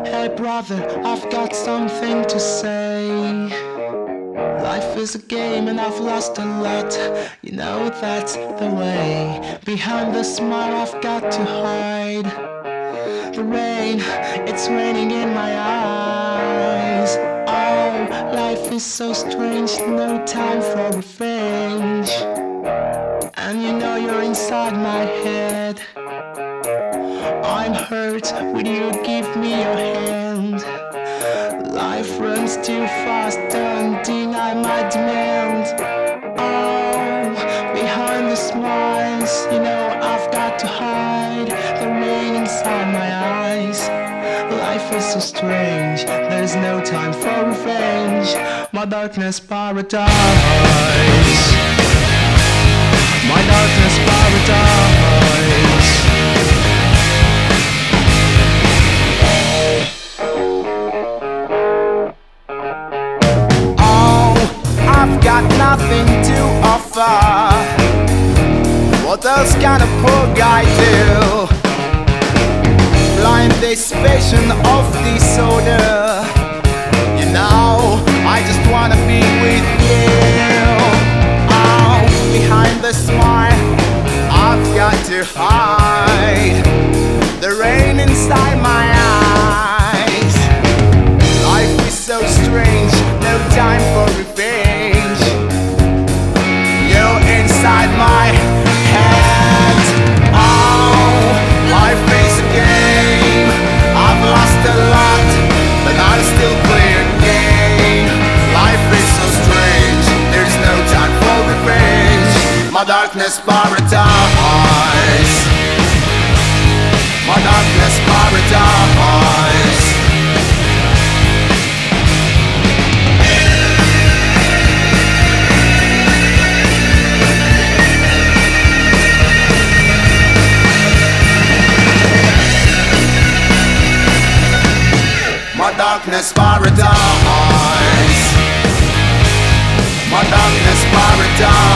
Hey brother, I've got something to say. Life is a game and I've lost a lot. You know that's the way. Behind the smile I've got to hide the rain, it's raining in my eyes. Oh, life is so strange, no time for revenge. And you know you're inside my head. I'm hurt, will you give me your hand? Life runs too fast, don't deny my demand. Oh, behind the smiles, you know I've got to hide the rain inside my eyes. Life is so strange, there's no time for revenge. My darkness paradise. My darkness paradise. I've got nothing to offer. What else can a poor guy do? Blind dissipation of disorder. You know, I just wanna be with you. Oh, behind the smile, I've got to hide the rain inside my eyes. Life is so strange, no time for revenge. Inside my head. Oh, life is a game. I've lost a lot, but I still play a game. Life is so strange, there's no time for revenge. My darkness paradise. My darkness paradise. Darkness paradise. My darkness paradise.